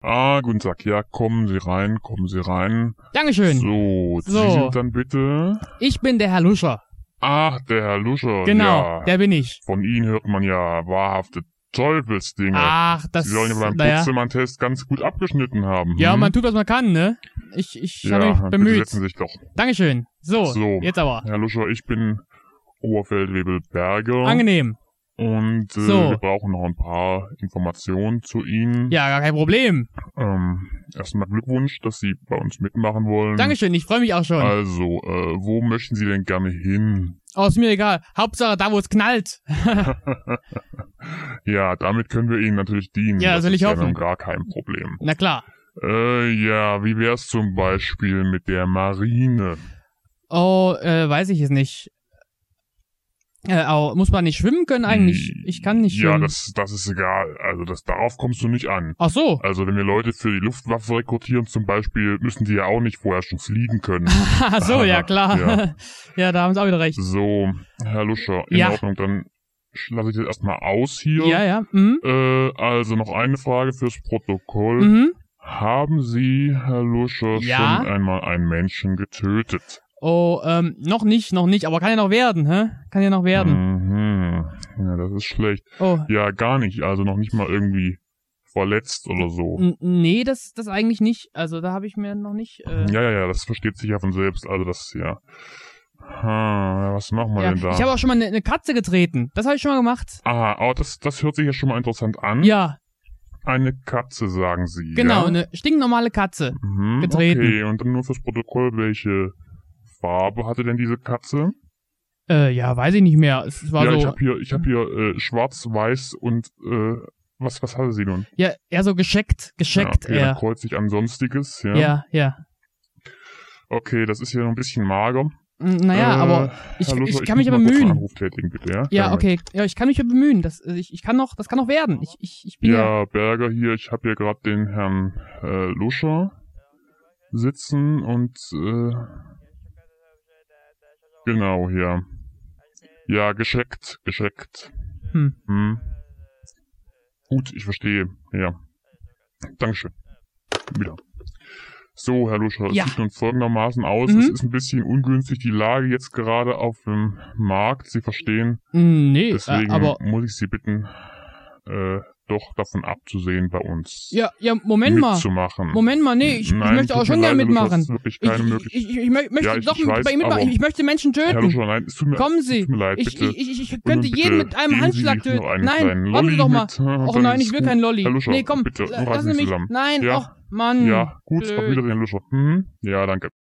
Guten Tag. Ja, kommen Sie rein, kommen Sie rein. Dankeschön. So, Sie So. sind dann bitte... Ich bin der Herr Luscher. Ach, der Herr Luscher. Genau, Ja. der bin ich. Von Ihnen hört man ja wahrhafte Teufelsdinge. Ach, das... Sie sollen ja beim naja. Putzmann-Test ganz gut abgeschnitten haben. Ja, man tut, was man kann, ne? Ich habe mich bitte bemüht. setzen Sie sich doch. Dankeschön. So, jetzt aber. Herr Luscher, ich bin Oberfeldwebel Berger. Angenehm. Und So. wir brauchen noch ein paar Informationen zu Ihnen. Ja, gar kein Problem. Erstmal Glückwunsch, dass Sie bei uns mitmachen wollen. Dankeschön, ich freue mich auch schon. Also, wo möchten Sie denn gerne hin? Oh, ist mir egal. Hauptsache da, wo es knallt. Ja, damit können wir Ihnen natürlich dienen. Ja, das soll ich ist hoffen. Ja nun gar kein Problem. Na klar. Ja, wie wär's zum Beispiel mit der Marine? Oh, weiß ich es nicht. Muss man nicht schwimmen können eigentlich? Ich kann nicht Ja, schwimmen. das ist egal. Also darauf kommst du nicht an. Ach so. Also wenn wir Leute für die Luftwaffe rekrutieren zum Beispiel, müssen die ja auch nicht vorher schon fliegen können. Ach so, ja klar. Ja. Ja, da haben sie auch wieder recht. So, Herr Luscher, in Ja. Ordnung, dann lasse ich das erstmal aus hier. Ja. Mhm. Also noch eine Frage fürs Protokoll. Mhm. Haben Sie, Herr Luscher, Ja. schon einmal einen Menschen getötet? Oh, noch nicht, aber kann ja noch werden, hä? Kann ja noch werden. Mhm. Ja, das ist schlecht. Oh. Ja, gar nicht. Also noch nicht mal irgendwie verletzt oder so. Nee, das eigentlich nicht. Also da habe ich mir noch nicht... Ja, das versteht sich ja von selbst. Also das, ja. Was machen wir ja. denn da? Ich habe auch schon mal eine Katze getreten. Das habe ich schon mal gemacht. Das hört sich ja schon mal interessant an. Ja, Eine Katze, sagen Sie. genau, ja? eine stinknormale Katze. Mhm, getreten. Okay, und dann nur fürs Protokoll, welche Farbe hatte denn diese Katze? Ja, weiß ich nicht mehr. Es war Ja, so... ich hab hier schwarz, weiß und was hatte sie nun? Ja, eher so gescheckt Okay, eher. dann kreuze ich an Sonstiges, ja. Ja. Okay, das ist hier noch ein bisschen mager. Naja, aber ich Herr Luscher, kann mich muss aber mal kurz einen bemühen. Anruf tätigen, bitte, ja? Ja, Kleinen okay. Ja, ich kann mich ja bemühen. Das kann noch werden. Ich bin ja... Ja, Berger hier, ich habe hier gerade den Herrn Luscher sitzen und genau hier. Ja, gescheckt. Gut, ich verstehe. Ja. Dankeschön. Wieder. So, Herr Luscher, es Ja. sieht nun folgendermaßen aus. Es ist ein bisschen ungünstig, die Lage jetzt gerade auf dem Markt. Sie verstehen. Nee, Deswegen aber... muss ich Sie bitten, doch davon abzusehen, bei uns Ja, Moment mal. mitzumachen. Nee, ich Nein, möchte auch tut mir schon leid, gerne Herr Luscher, mitmachen. das ist wirklich keine Möglichkeit. Ich möchte Ja, doch ich weiß, bei Ihnen mitmachen. aber- Ich möchte Menschen töten. Herr Luscher, nein, es tut mir, Kommen Sie. tut mir leid, Ich bitte. könnte bitte jeden mit einem geben Handschlag Sie nur töten. einen Nein, kleinen warten Sie Lolli doch mal. mit, und Och dann nein, ist ich will gut. keinen Lolli. Herr Luscher, Nee, komm, bitte, nun lassen reißen Sie Sie mich. zusammen. Nein, Ja. och, Mann. Ja, gut, Blöd. auf Wiedersehen, Luscher. Ja, danke.